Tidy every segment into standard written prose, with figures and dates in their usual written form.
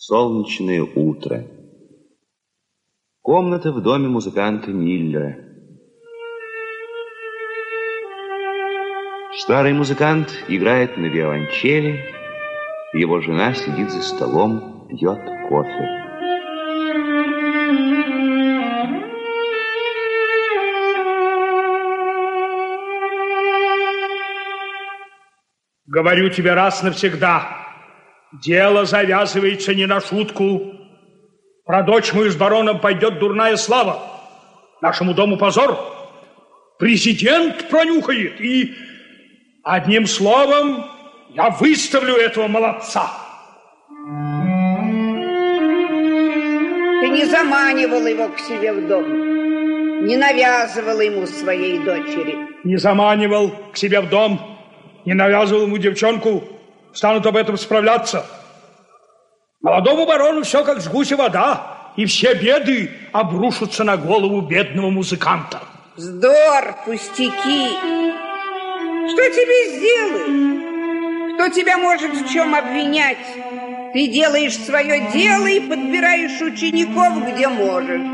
Солнечное утро. Комната в доме музыканта Миллера. Старый музыкант играет на виолончели. Его жена сидит за столом, пьет кофе. Говорю тебе раз навсегда. Дело завязывается не на шутку. Про дочь мою с бароном пойдет дурная слава. Нашему дому позор. Президент пронюхает. И, одним словом, я выставлю этого молодца. Ты не заманивал его к себе в дом. Не навязывал ему своей дочери. Не заманивал к себе в дом. Не навязывал ему девчонку. Станут об этом справляться. Молодому барону все как с гуся вода, и все беды обрушатся на голову бедного музыканта. Вздор, пустяки. Что тебе сделают? Кто тебя может в чем обвинять? Ты делаешь свое дело и подбираешь учеников, где можешь.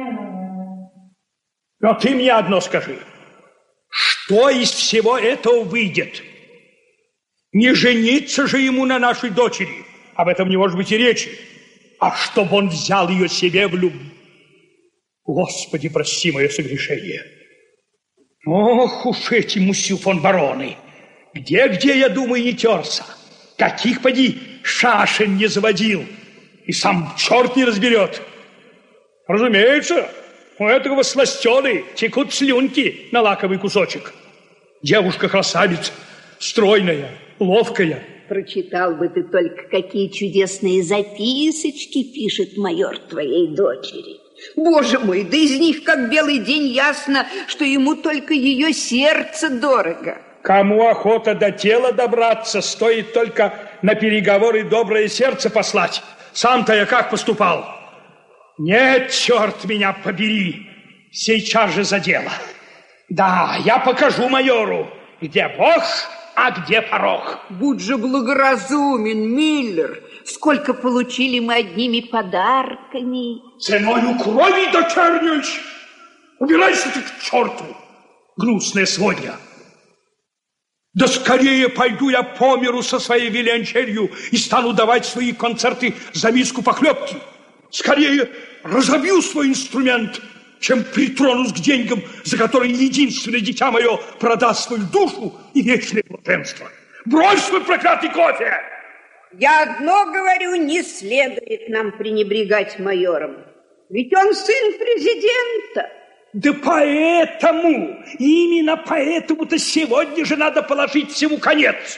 Но ты мне одно скажи. Что из всего этого выйдет? Не жениться же ему на нашей дочери. Об этом не может быть и речи. А чтобы он взял ее себе в любовь. Господи, прости мое согрешение. Ох уж эти мусью фон бароны. Где, я думаю, не терся. Каких, поди, шашен не заводил. И сам черт не разберет. Разумеется, у этого сластены текут слюнки на лаковый кусочек. Девушка-красавица, стройная, ловкая. Прочитал бы ты только, какие чудесные записочки пишет майор твоей дочери. Боже мой, да из них как белый день ясно, что ему только ее сердце дорого. Кому охота до тела добраться, стоит только на переговоры доброе сердце послать. Сам-то я как поступал? Нет, черт меня побери, сейчас же за дело. Да, я покажу майору, где Бог, а где порог. Будь же благоразумен, Миллер. Сколько получили мы одними подарками. Ценою крови дочерней. Убирайся ты к черту, гнусная сводня. Да скорее пойду я по миру со своей виолончелью и стану давать свои концерты за миску похлебки. Скорее разобью свой инструмент, чем притронусь к деньгам, за которые единственное дитя мое продаст свою душу и вечное блаженство. Брось свой проклятый кофе! Я одно говорю, не следует нам пренебрегать майором. Ведь он сын президента. Да поэтому, именно поэтому-то сегодня же надо положить всему конец.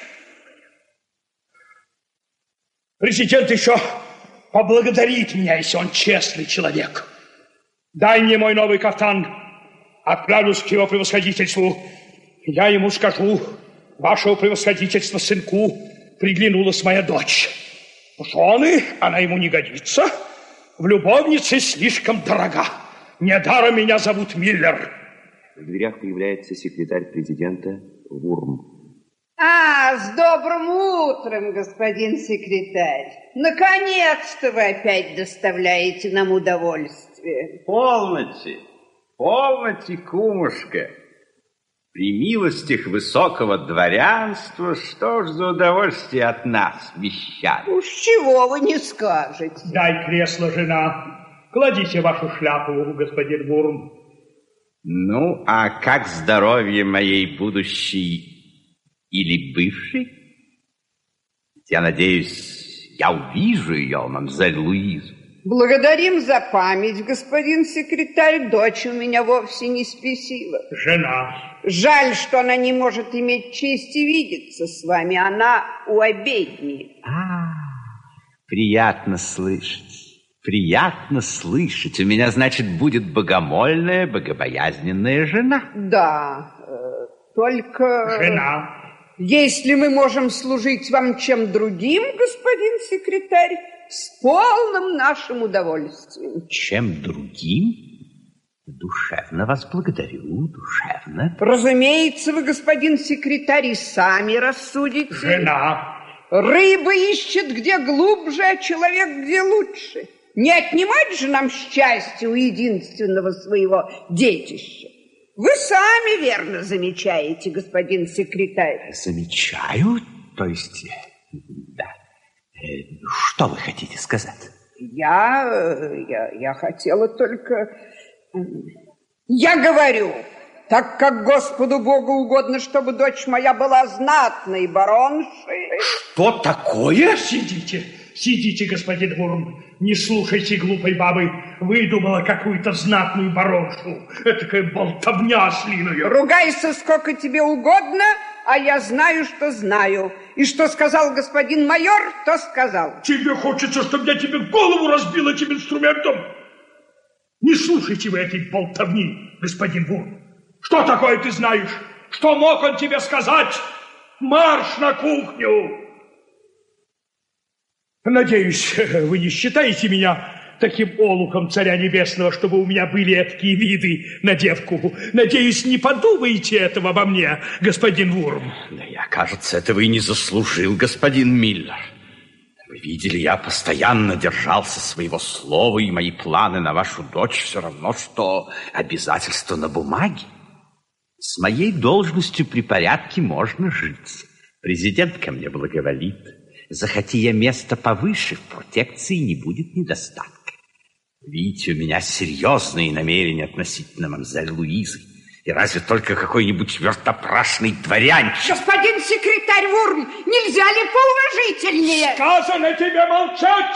Президент еще поблагодарит меня, если он честный человек. Дай мне мой новый кафтан, отправлюсь к его превосходительству. Я ему скажу: вашего превосходительства сынку приглянулась моя дочь. В жены она ему не годится, в любовнице слишком дорога. Недаром меня зовут Миллер. В дверях появляется секретарь президента Вурм. С добрым утром, господин секретарь. Наконец-то вы опять доставляете нам удовольствие. Полноте, кумушка. При милостях высокого дворянства, что ж за удовольствие от нас вещать? Уж чего вы не скажете. Дай кресло, жена. Кладите вашу шляпу, господин Вурм. Ну, а как здоровье моей будущей или бывшей? Я надеюсь, я увижу ее, мамзель Луизу. Благодарим за память, господин секретарь. Дочь у меня вовсе не спесива. Жена. Жаль, что она не может иметь чести видеться с вами. Она у обедни. Приятно слышать. Приятно слышать. У меня, значит, будет богомольная, богобоязненная жена. Да, только... Жена. Если мы можем служить вам чем другим, господин секретарь, с полным нашим удовольствием. Чем другим? Душевно вас благодарю, душевно. Разумеется, вы, господин секретарь, и сами рассудите. Жена. Рыба ищет где глубже, а человек где лучше. Не отнимать же нам счастье у единственного своего детища. Вы сами верно замечаете, господин секретарь. Замечаю? То есть, да. Что вы хотите сказать? Я хотела только... Я говорю, так как Господу Богу угодно, чтобы дочь моя была знатной бароншей... Что такое? Сидите, господин Вурм. Не слушайте глупой бабы. Выдумала какую-то знатную бароншу. Этакая болтовня ослиная. Ругайся сколько тебе угодно, а я знаю, что знаю. И что сказал господин майор, то сказал. Тебе хочется, чтобы я тебе голову разбил этим инструментом? Не слушайте вы этой болтовни, господин Вурм. Что такое ты знаешь? Что мог он тебе сказать? Марш на кухню! Надеюсь, вы не считаете меня таким олухом царя небесного, чтобы у меня были такие виды на девку. Надеюсь, не подумаете этого обо мне, господин Вурм. Да я, кажется, этого и не заслужил, господин Миллер. Вы видели, я постоянно держался своего слова, и мои планы на вашу дочь все равно, что обязательства на бумаге. С моей должностью при порядке можно жить. Президент ко мне благоволит. Захоти я место повыше, в протекции не будет недостатка. Видите, у меня серьезные намерения относительно мамзель Луизы. И разве только какой-нибудь вертопрашный дворянчик. Господин секретарь Вурм, нельзя ли поуважительнее? Сказано тебе молчать!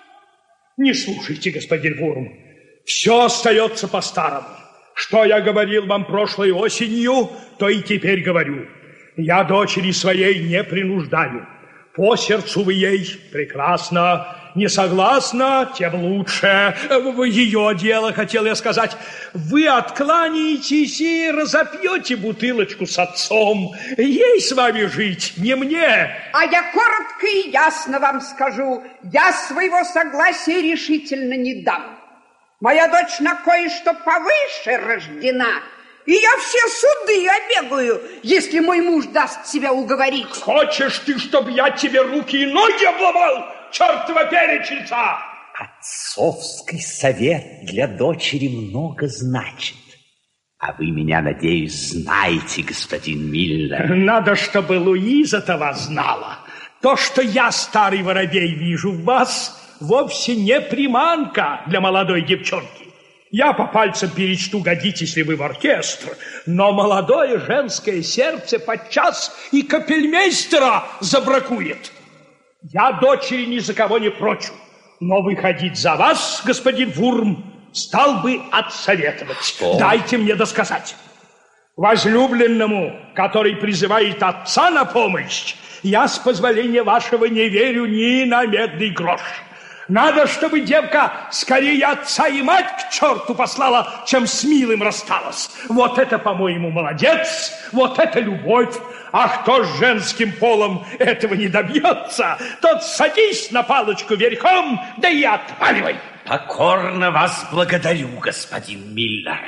Не слушайте, господин Вурм. Все остается по-старому. Что я говорил вам прошлой осенью, то и теперь говорю. Я дочери своей не принуждаю. По сердцу вы ей прекрасно, не согласна, тем лучше. Ее дело, хотел я сказать. Вы откланяетесь и разопьете бутылочку с отцом. Ей с вами жить, не мне. А я коротко и ясно вам скажу. Я своего согласия решительно не дам. Моя дочь на кое-что повыше рождена. И я все суды обегаю, если мой муж даст себя уговорить. Хочешь ты, чтобы я тебе руки и ноги обломал, чертова перечница? Отцовский совет для дочери много значит. А вы меня, надеюсь, знаете, господин Миллер. Надо, чтобы Луиза-то вас знала. То, что я, старый воробей, вижу в вас, вовсе не приманка для молодой девчонки. Я по пальцам перечту, годитесь ли вы в оркестр, но молодое женское сердце подчас и капельмейстера забракует. Я дочери ни за кого не прочу, но выходить за вас, господин Вурм, стал бы отсоветовать. Что? Дайте мне досказать. Возлюбленному, который призывает отца на помощь, я, с позволения вашего, не верю ни на медный грош. Надо, чтобы девка скорее отца и мать к черту послала, чем с милым рассталась. Вот это, по-моему, молодец, вот это любовь. А кто с женским полом этого не добьется, тот садись на палочку верхом, да и отваливай. Покорно вас благодарю, господин Миллер.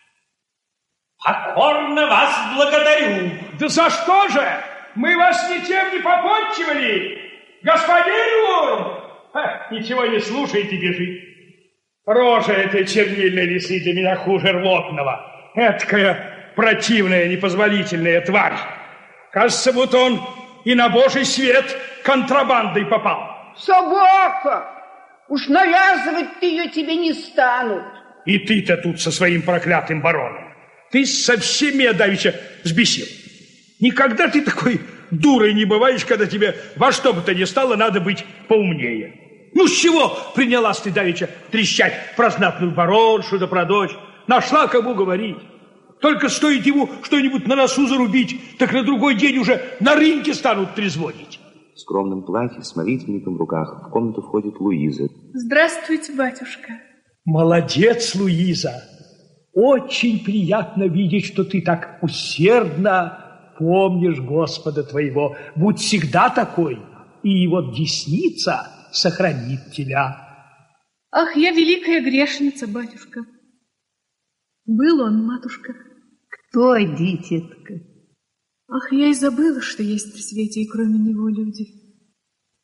Покорно вас благодарю. Да за что же? Мы вас ничем не попотчевали, господин Вурм. Ничего не слушайте, бежит. Рожа этой чернильной лисы для меня хуже рвотного. Эткая противная, непозволительная тварь. Кажется, будто он и на божий свет контрабандой попал. Собака! Уж навязывать-то ее тебе не станут. И ты-то тут со своим проклятым бароном. Ты совсем меня давеча взбесил. Никогда ты такой дурой не бываешь, когда тебе во что бы то ни стало надо быть поумнее. Ну, с чего принялась ты давеча трещать про знатную бароншу да про дочь? Нашла кому говорить. Только стоит ему что-нибудь на носу зарубить, так на другой день уже на рынке станут трезвонить. В скромном платье с молитвенником в руках в комнату входит Луиза. Здравствуйте, батюшка. Молодец, Луиза. Очень приятно видеть, что ты так усердно помнишь Господа твоего. Будь всегда такой, и вот десница сохранит тебя. Ах, я великая грешница, батюшка. Был он, матушка. Кто, дитятка? Ах, я и забыла, что есть при свете и кроме него люди.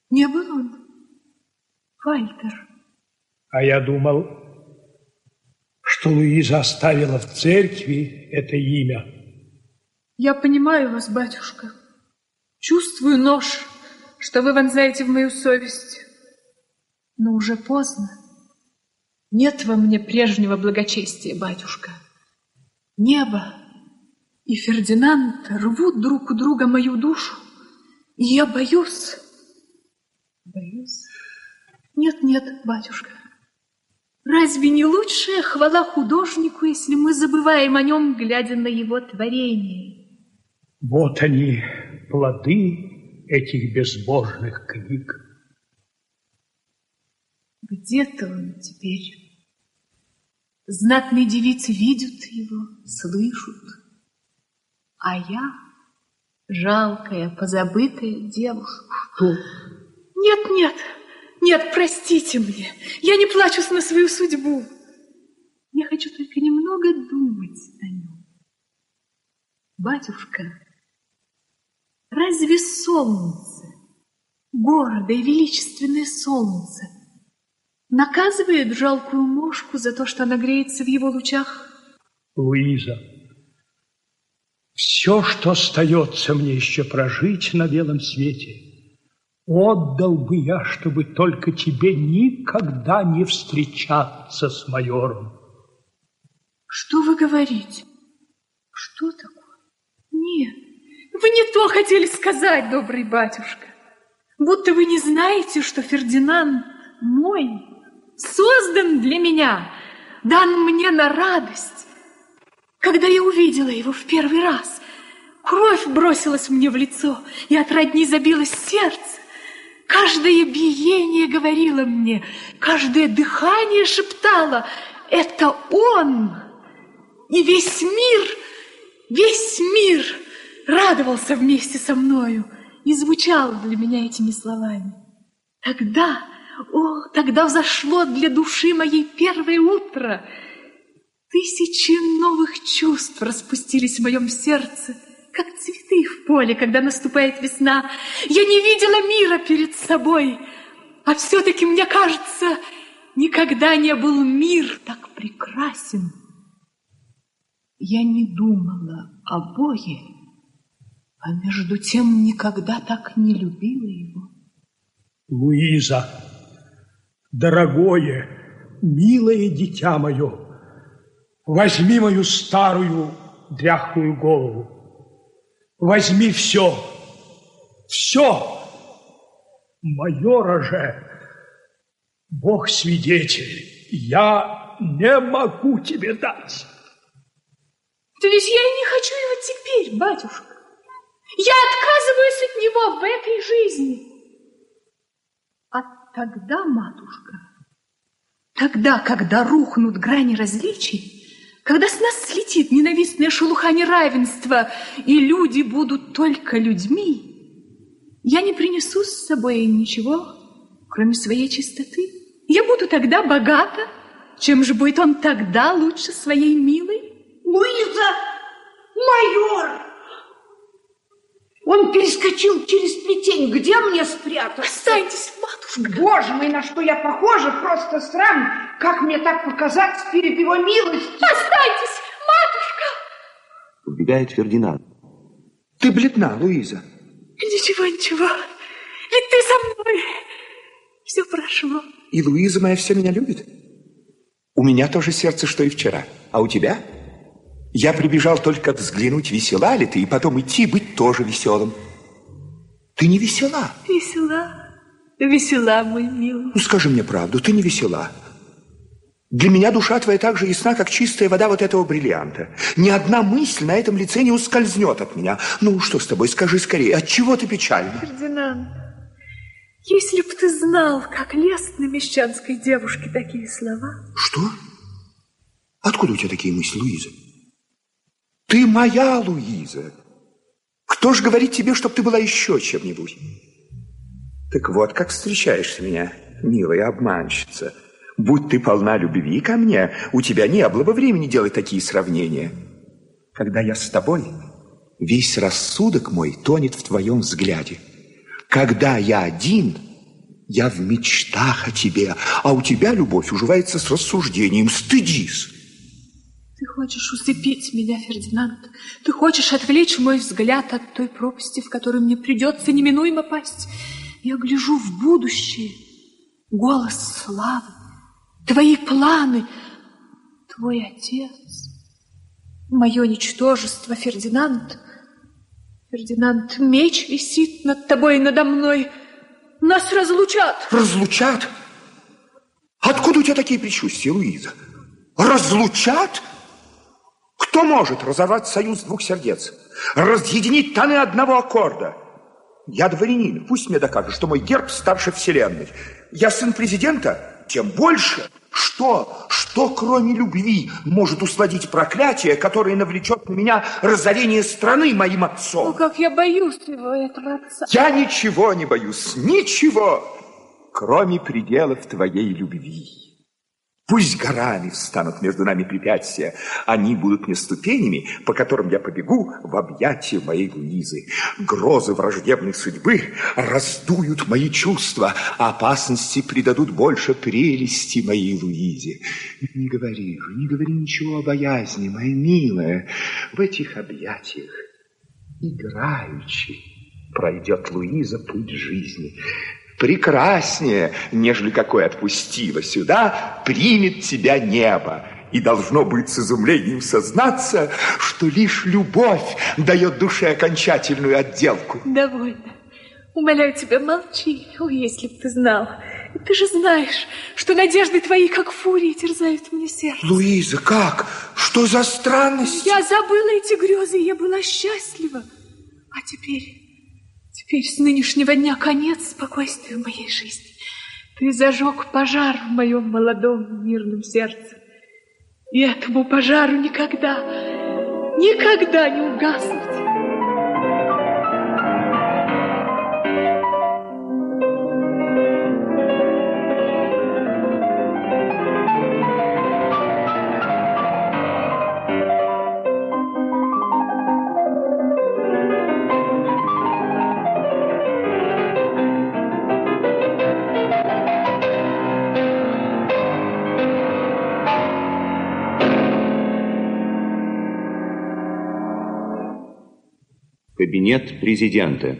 Не был он, Вальтер. А я думал, что Луиза оставила в церкви это имя. Я понимаю вас, батюшка. Чувствую нож, что вы вонзаете в мою совесть. Но уже поздно. Нет во мне прежнего благочестия, батюшка. Небо и Фердинанд рвут друг у друга мою душу. И я боюсь. Боюсь? Нет, батюшка. Разве не лучшая хвала художнику, если мы забываем о нем, глядя на его творение? Вот они, плоды этих безбожных книг. Где-то он теперь. Знатные девицы видят его, слышат. А я, жалкая, позабытая девушка. Что? Нет, простите мне. Я не плачусь на свою судьбу. Я хочу только немного думать о нем. Батюшка, разве солнце, гордое и величественное солнце, наказывает жалкую мошку за то, что она греется в его лучах? Луиза, все, что остается мне еще прожить на белом свете, отдал бы я, чтобы только тебе никогда не встречаться с майором. Что вы говорите? Что такое? Нет, вы не то хотели сказать, добрый батюшка. Будто вы не знаете, что Фердинанд мой, создан для меня, дан мне на радость. Когда я увидела его в первый раз, кровь бросилась мне в лицо, и от родни забилось сердце. Каждое биение говорило мне, каждое дыхание шептало: это он! И весь мир радовался вместе со мною и звучал для меня этими словами. Тогда взошло для души моей первое утро. Тысячи новых чувств распустились в моем сердце, как цветы в поле, когда наступает весна. Я не видела мира перед собой, а все-таки, мне кажется, никогда не был мир так прекрасен. Я не думала о Боге, а между тем никогда так не любила его. Луиза, дорогое, милое дитя мое, возьми мою старую дряхлую голову. Возьми все. Майора же, Бог свидетель, я не могу тебе дать. То есть я и не хочу его теперь, батюшка. Я отказываюсь от него в этой жизни. А тогда, матушка, когда рухнут грани различий, когда с нас слетит ненавистная шелуха неравенства, и люди будут только людьми, я не принесу с собой ничего, кроме своей чистоты. Я буду тогда богата. Чем же будет он тогда лучше своей милой? Луиза, майор! Он перескочил через плетень. Где мне спрятаться? Останьтесь, матушка. Боже мой, на что я похожа, просто срам. Как мне так показаться перед его милостью? Останьтесь, матушка! Убегает Фердинанд. Ты бледна, Луиза. Ничего. Ведь ты со мной. Все прошло. И Луиза моя все меня любит. У меня то же сердце, что и вчера. А у тебя? Я прибежал только взглянуть, весела ли ты, и потом идти быть тоже веселым. Ты не весела. Весела, мой милый. Ну, скажи мне правду, ты не весела. Для меня душа твоя так же ясна, как чистая вода вот этого бриллианта. Ни одна мысль на этом лице не ускользнет от меня. Ну, что с тобой? Скажи скорее, отчего ты печальна? Фердинанд, если б ты знал, как лестны мещанской девушке такие слова. Что? Откуда у тебя такие мысли, Луиза? Ты моя Луиза. Кто ж говорит тебе, чтоб ты была еще чем-нибудь? Так вот, как встречаешься меня, милая обманщица. Будь ты полна любви ко мне, у тебя не было бы времени делать такие сравнения. Когда я с тобой, весь рассудок мой тонет в твоем взгляде. Когда я один, Я в мечтах о тебе, а у тебя любовь уживается с рассуждением. Стыдись. Ты хочешь усыпить меня, Фердинанд. Ты хочешь отвлечь мой взгляд от той пропасти, в которую мне придется неминуемо пасть. Я гляжу в будущее. Голос славы, твои планы, твой отец. Мое ничтожество, Фердинанд. Фердинанд, меч висит над тобой и надо мной. Нас разлучат. Разлучат? Откуда у тебя такие предчувствия, Луиза? Разлучат? Кто может разорвать союз двух сердец? Разъединить тоны одного аккорда? Я дворянин, пусть мне докажут, что мой герб старше вселенной. Я сын президента, тем больше. Что, кроме любви, может усладить проклятие, которое навлечет на меня разорение страны моим отцом? О, как я боюсь этого отца. Я ничего не боюсь, ничего, кроме пределов твоей любви. Пусть горами встанут между нами препятствия, они будут мне ступенями, по которым я побегу в объятия моей Луизы. Грозы враждебной судьбы раздуют мои чувства, а опасности придадут больше прелести моей Луизе. Не говори ничего о боязни, моя милая. В этих объятиях играючи пройдет Луиза путь жизни. Прекраснее, нежели какой отпустила сюда, примет тебя небо. И должно быть с изумлением сознаться, что лишь любовь дает душе окончательную отделку. Довольно. Умоляю тебя, молчи. О, если б ты знал. Ты же знаешь, что надежды твои, как фурии, терзают мне сердце. Луиза, как? Что за странность? Я забыла эти грезы, и я была счастлива. А теперь с нынешнего дня конец спокойствию моей жизни. Ты зажег пожар в моем молодом мирном сердце. И этому пожару никогда не угаснуть. Кабинет президента.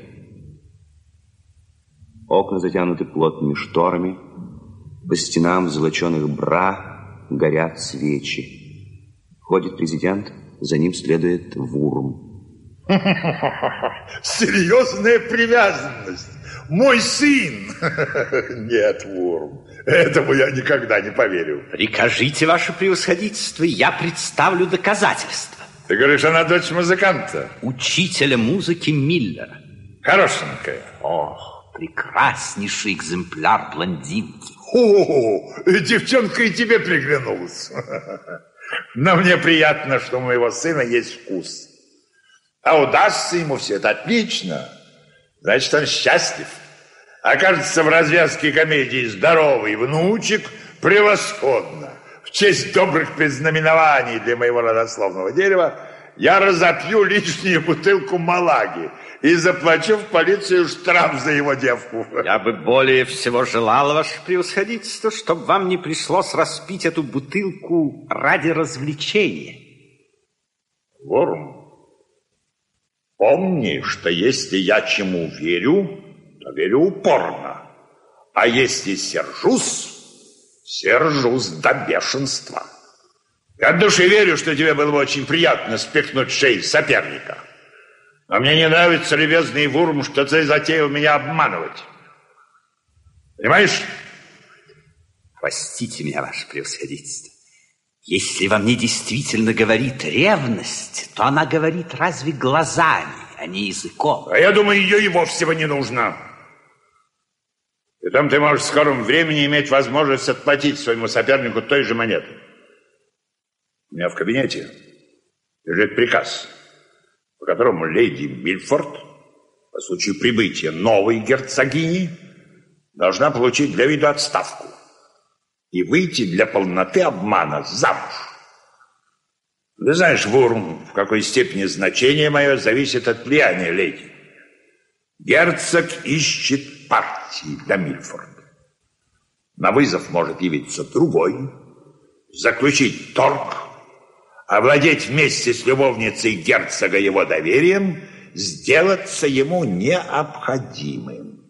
Окна затянуты плотными шторами. По стенам в золоченых бра горят свечи. Входит президент, за ним следует Вурм. Серьезная привязанность. Мой сын. Нет, Вурм, этому я никогда не поверю. Прикажите, ваше превосходительство, я представлю доказательства. Ты говоришь, она дочь музыканта? Учителя музыки Миллера. Хорошенькая. Ох, прекраснейший экземпляр блондинки. О, девчонка и тебе приглянулась. Но мне приятно, что у моего сына есть вкус. А удастся ему все это отлично. Значит, он счастлив. Окажется в развязке комедии «Здоровый внучек» превосходно. В честь добрых предзнаменований для моего родословного дерева я разопью лишнюю бутылку Малаги и заплачу в полицию штраф за его девку. Я бы более всего желал, ваше превосходительство, чтобы вам не пришлось распить эту бутылку ради развлечения. Вурм, помни, что если я чему верю, то верю упорно. А если сержусь до бешенства. Я от души верю, что тебе было бы очень приятно спихнуть шею соперника. Но мне не нравится, любезный Вурм, что ты затеял меня обманывать. Понимаешь? Простите меня, ваше превосходительство. Если во мне действительно говорит ревность, то она говорит разве глазами, а не языком. А я думаю, ее и вовсе не нужно. И там ты можешь в скором времени иметь возможность отплатить своему сопернику той же монетой. У меня в кабинете лежит приказ, по которому леди Мильфорд по случаю прибытия новой герцогини должна получить для виду отставку и выйти для полноты обмана замуж. Ты знаешь, Вурм, в какой степени значение мое зависит от влияния леди. Герцог ищет партии для Мильфорд. На вызов может явиться другой, заключить торг, овладеть вместе с любовницей герцога его доверием, сделаться ему необходимым.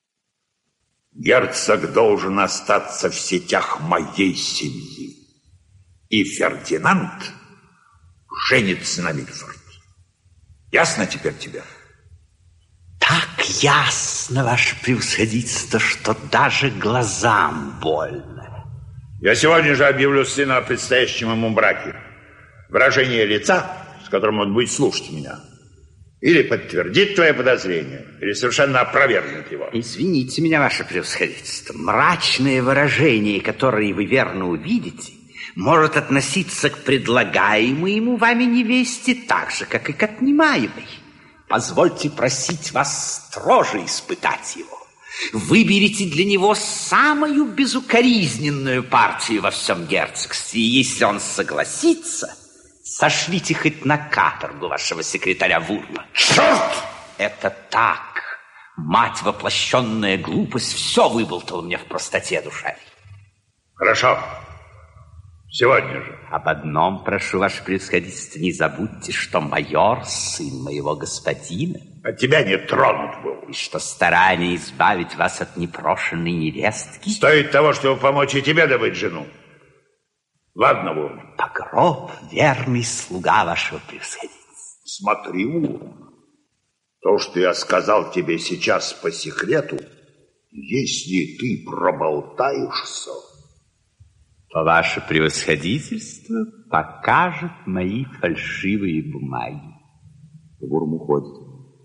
Герцог должен остаться в сетях моей семьи. И Фердинанд женится на Мильфорд. Ясно теперь тебе? Так ясно, ваше превосходительство, что даже глазам больно. Я сегодня же объявлю сына о предстоящем ему браке. Выражение лица, с которым он будет слушать меня, или подтвердит твое подозрение, или совершенно опровергнет его. Извините меня, ваше превосходительство. Мрачное выражение, которое вы верно увидите, может относиться к предлагаемой ему вами невесте так же, как и к отнимаемой. Позвольте просить вас строже испытать его. Выберите для него самую безукоризненную партию во всем герцогстве, и если он согласится, сошлите хоть на каторгу вашего секретаря Вурма. Черт! Это так. Мать, воплощенная глупость, все выболтала мне в простоте душевной. Хорошо. Сегодня же. Об одном прошу, ваше превосходительство, не забудьте, что майор — сын моего господина. От тебя не тронут был. И что старание избавить вас от непрошенной невестки стоит того, чтобы помочь и тебе добыть жену. Ладно, Вурм. Погроб — верный слуга вашего превосходительства. Смотри, Вурм. То, что я сказал тебе сейчас по секрету, если ты проболтаешься, то ваше превосходительство покажет мои фальшивые бумаги. Вурм уходит.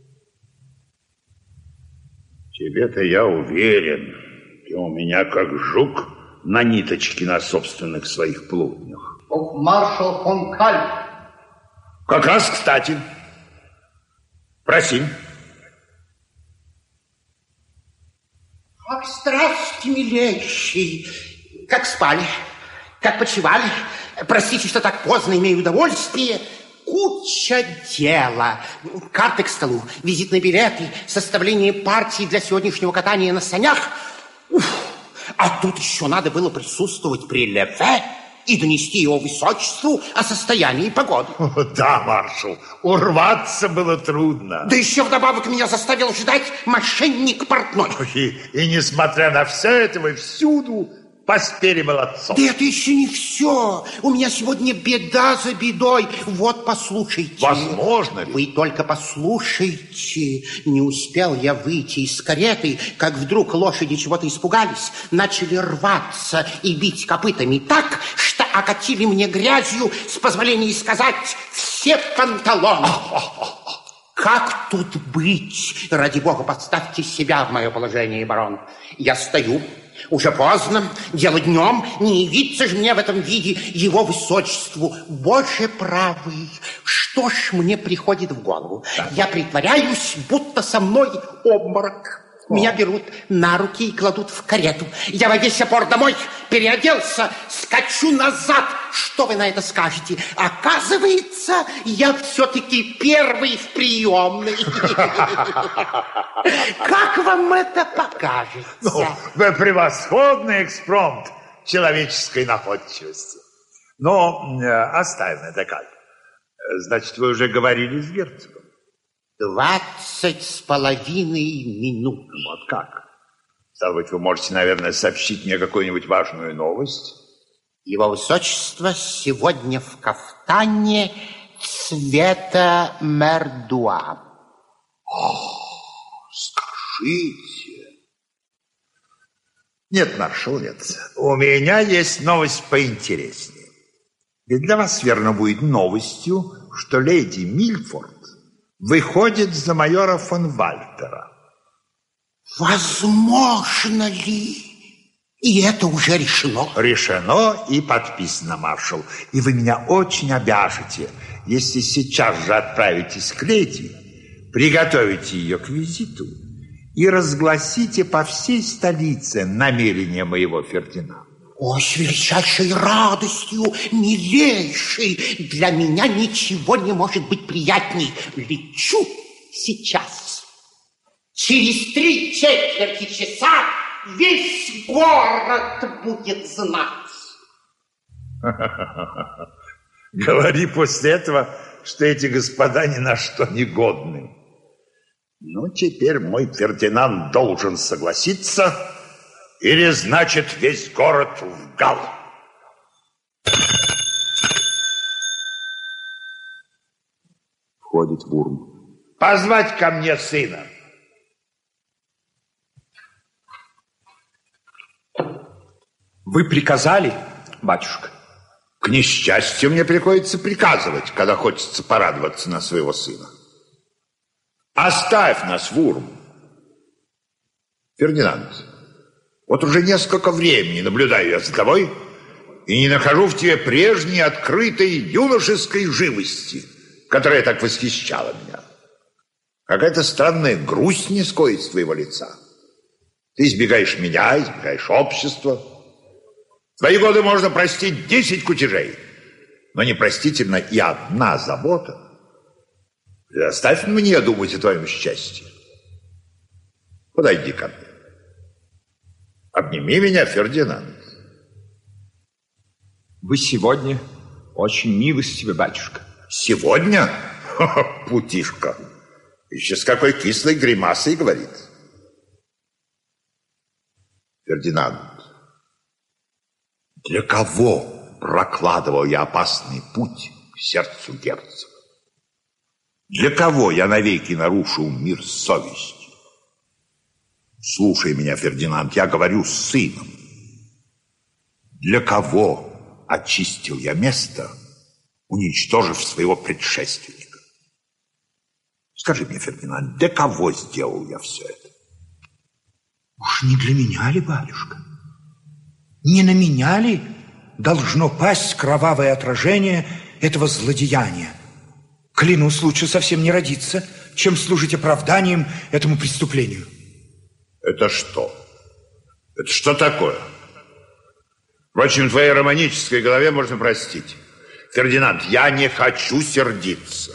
Тебе-то я уверен, ты у меня как жук на ниточке на собственных своих плутнях. Маршал фон Каль. Как раз кстати. Проси. Ах, страсти, милейший. Как спали? Как почивали? Простите, что так поздно имею удовольствие. Куча дела. Карты к столу, визитные билеты, составление партии для сегодняшнего катания на санях. Уф. А тут еще надо было присутствовать при Леве и донести его высочеству о состоянии погоды. Да, маршал, урваться было трудно. Да еще вдобавок меня заставил ждать мошенник портной. И несмотря на все это, вы всюду поспели молодцом. Да это еще не все. У меня сегодня беда за бедой. Вот, послушайте. Возможно ли? Вы только послушайте. Не успел я выйти из кареты, как вдруг лошади чего-то испугались, начали рваться и бить копытами так, что окатили мне грязью, с позволения сказать, все панталоны. Как тут быть? Ради бога, подставьте себя в мое положение, барон. Я стою. Уже поздно, дело днем, не явиться же мне в этом виде его высочеству. Боже правый, что ж мне приходит в голову? Я притворяюсь, будто со мной обморок. Меня берут на руки и кладут в карету. Я во весь опор домой переоделся, скачу назад. Что вы на это скажете? Оказывается, я все-таки первый в приемной. Как вам это покажется? Ну, превосходный экспромт человеческой находчивости. Но оставим это как. Значит, вы уже говорили с герцогом? 20,5 минут. Вот как? Стало быть, вы можете, наверное, сообщить мне какую-нибудь важную новость? Его высочество сегодня в кафтане цвета мердуа. Скажите. Нет, маршал, нет. У меня есть новость поинтереснее. Ведь для вас, верно, будет новостью, что леди Мильфорд выходит за майора фон Вальтера. Возможно ли? И это уже решено? Решено и подписано, маршал. И вы меня очень обяжете, если сейчас же отправитесь к леди, приготовите ее к визиту и разгласите по всей столице намерения моего Фердинанда. Ой, с величайшей радостью, милейший, для меня ничего не может быть приятней. Лечу сейчас. Через 3/4 часа весь город будет знать. Говори после этого, что эти господа ни на что не годны. Ну, теперь мой Фердинанд должен согласиться, или, значит, весь город в гал. Входит Вурм. Позвать ко мне сына. Вы приказали, батюшка? К несчастью, мне приходится приказывать, когда хочется порадоваться на своего сына. Оставь нас, Вурм. Фердинанд, вот уже несколько времени наблюдаю я за тобой и не нахожу в тебе прежней открытой юношеской живости, которая так восхищала меня. Какая-то странная грусть не сходит с твоего лица. Ты избегаешь меня, избегаешь общества. В твои годы можно простить 10 кутежей, но непростительна и одна забота. Оставь мне думать о твоем счастье. Подойди ко мне. Обними меня, Фердинанд. Вы сегодня очень милостивы, батюшка. Сегодня? Ха-ха, путишка. Еще с какой кислой гримасой говорит. Фердинанд, для кого прокладывал я опасный путь к сердцу герцога? Для кого я навеки нарушил мир с совестью? Слушай меня, Фердинанд, я говорю с сыном. Для кого очистил я место, уничтожив своего предшественника? Скажи мне, Фердинанд, для кого сделал я все это? Уж не для меня ли, батюшка? Не на меня ли должно пасть кровавое отражение этого злодеяния? Клянусь, лучше совсем не родиться, чем служить оправданием этому преступлению. Это что? Это что такое? Впрочем, в твоей романической голове можно простить. Фердинанд, я не хочу сердиться.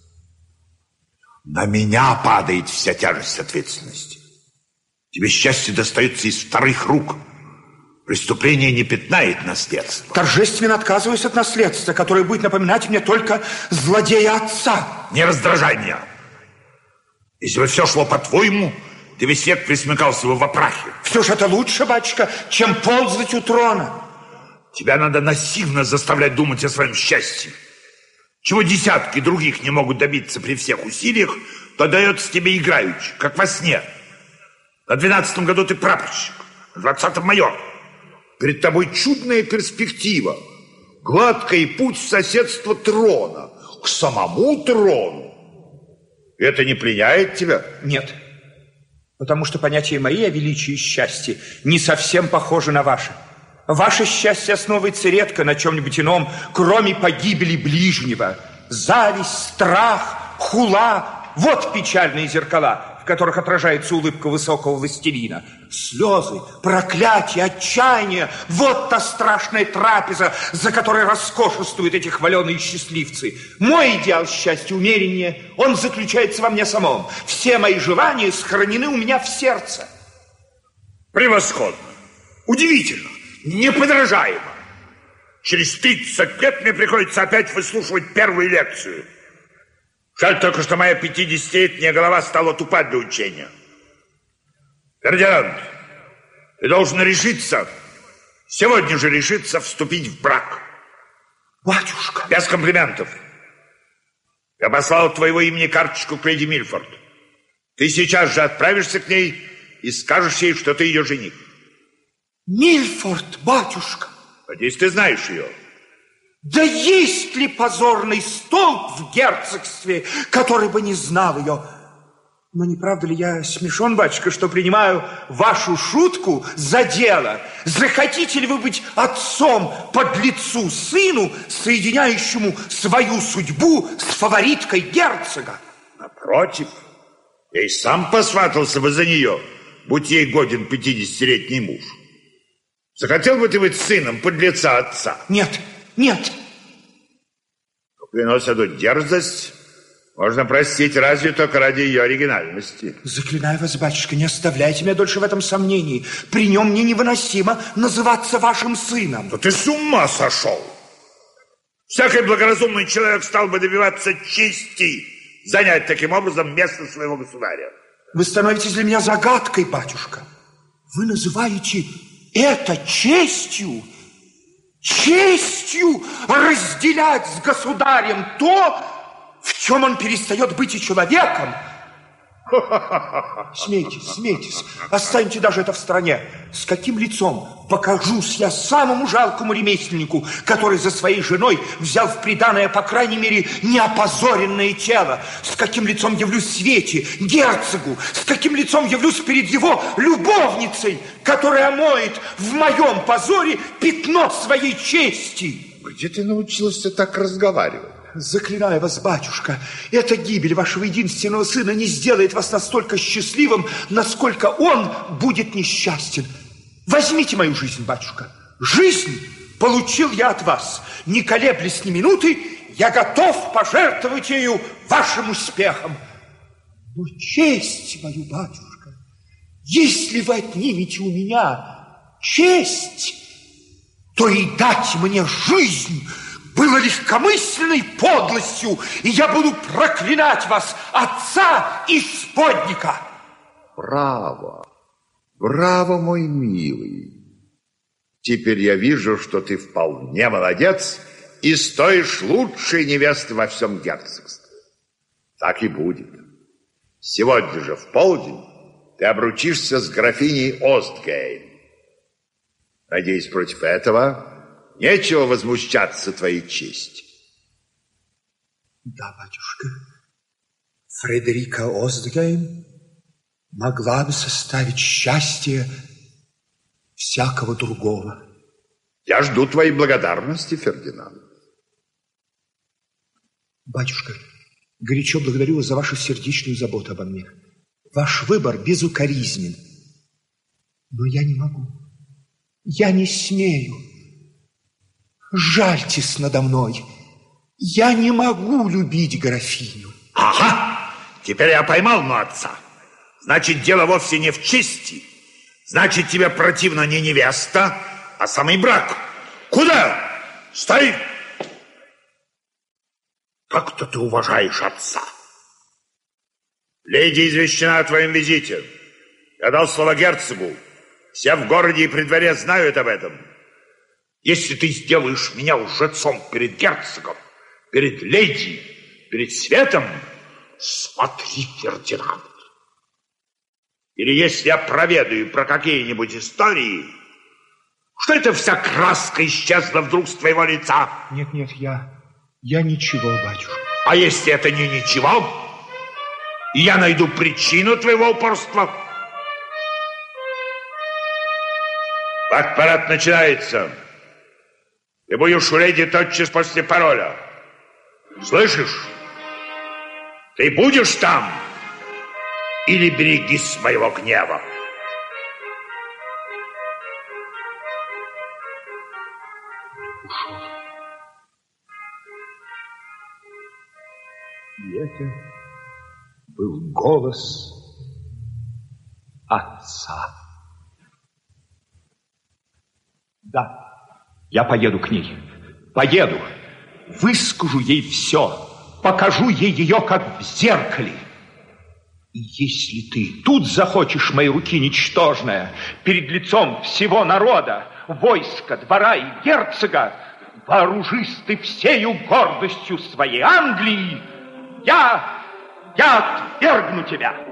На меня падает вся тяжесть ответственности. Тебе счастье достается из вторых рук. Преступление не пятнает наследство. Торжественно отказываюсь от наследства, которое будет напоминать мне только злодея отца. Не раздражай меня. Если бы все шло по-твоему, ты весь век присмыкался бы в опрахе. Все же это лучше, батюшка, чем ползать у трона. Тебя надо насильно заставлять думать о своем счастье. Чего десятки других не могут добиться при всех усилиях, то дается тебе играючи, как во сне. На 12-м году ты прапорщик, на 20-м майор. Перед тобой чудная перспектива. Гладкий путь в соседство трона, к самому трону. Это не пленяет тебя? Нет, потому что понятия мои о величии и счастье не совсем похожи на ваши. Ваше счастье основывается редко на чем-нибудь ином, кроме погибели ближнего. Зависть, страх, хула – вот печальные зеркала, в которых отражается улыбка высокого властелина. Слезы, проклятие, отчаяние – вот та страшная трапеза, за которой роскошествуют эти хваленые счастливцы. Мой идеал счастья умереннее, он заключается во мне самом. Все мои желания сохранены у меня в сердце. Превосходно, удивительно, неподражаемо. Через 30 лет мне приходится опять выслушивать первую лекцию. Жаль только, что моя 50-летняя голова стала тупа для учения. Фердинанд, ты должен решиться, сегодня же решиться вступить в брак. Батюшка. Без комплиментов. Я послал от твоего имени карточку к леди Мильфорд. Ты сейчас же отправишься к ней и скажешь ей, что ты ее жених. Мильфорд, батюшка. Надеюсь, ты знаешь ее. Да есть ли позорный столб в герцогстве, который бы не знал ее? Но не правда ли я смешон, батюшка, что принимаю вашу шутку за дело? Захотите ли вы быть отцом подлецу сыну, соединяющему свою судьбу с фавориткой герцога? Напротив, я и сам посватался бы за нее, будь ей годен 50-летний муж. Захотел бы ты быть сыном подлеца отца? Нет, нет. Клянусь, эту дерзость Можно простить разве только ради ее оригинальности. Заклинаю вас, батюшка, не оставляйте меня дольше в этом сомнении. При нем мне невыносимо называться вашим сыном. Да ты с ума сошел! Всякий благоразумный человек стал бы добиваться чести, занять таким образом место своего государя. Вы становитесь для меня загадкой, батюшка. Вы называете это честью? Честью разделять с государем то, в чем он перестает быть и человеком? Смейтесь, смейтесь, оставьте даже это в стороне. С каким лицом покажусь я самому жалкому ремесленнику, который за своей женой взял в приданое, по крайней мере, неопозоренное тело? С каким лицом явлюсь Свете, герцогу? С каким лицом явлюсь перед его любовницей, которая омоет в моем позоре пятно своей чести? Где ты научился так разговаривать? Заклинаю вас, батюшка, эта гибель вашего единственного сына не сделает вас настолько счастливым, насколько он будет несчастен. Возьмите мою жизнь, батюшка. Жизнь получил я от вас. Не колеблясь ни минуты, я готов пожертвовать ею вашим успехом. Но честь мою, батюшка, если вы отнимете у меня честь, то и дать мне жизнь было легкомысленной подлостью, и я буду проклинать вас, отца и сподника. Браво, браво, мой милый. Теперь я вижу, что ты вполне молодец и стоишь лучшей невесты во всем герцогстве. Так и будет. Сегодня же в полдень ты обручишься с графиней Остгейм. Надеюсь, против этого нечего возмущаться твоей чести. Да, батюшка, Фредерика Остгейм могла бы составить счастье всякого другого. Я жду твоей благодарности, Фердинанд. Батюшка, горячо благодарю вас за вашу сердечную заботу обо мне. Ваш выбор безукоризнен. Но я не могу. Я не смею. Жальтесь надо мной. Я не могу любить графиню. Ага, теперь я поймал на отца. Значит, дело вовсе не в чести. Значит, тебе противна не невеста, а самый брак. Куда? Стой! Как-то ты уважаешь отца. Леди извещена о твоем визите. Я дал слово герцогу. Все в городе и при дворе знают об этом. Если ты сделаешь меня лжецом перед герцогом, перед леди, перед светом, смотри, Фердинанд. Или если я проведаю про какие-нибудь истории, что это вся краска исчезла вдруг с твоего лица? Нет, нет, я ничего, батюшка. А если это не ничего, и я найду причину твоего упорства? Так парад начинается. Ты будешь у леди тотчас после пароля. Слышишь? Ты будешь там? Или берегись моего гнева? Ушел. И это был голос отца. Да. Я поеду к ней, поеду, выскажу ей все, покажу ей ее, как в зеркале. И если ты тут захочешь моей руки ничтожная, перед лицом всего народа, войска, двора и герцога, вооружись ты всею гордостью своей Англии, я отвергну тебя.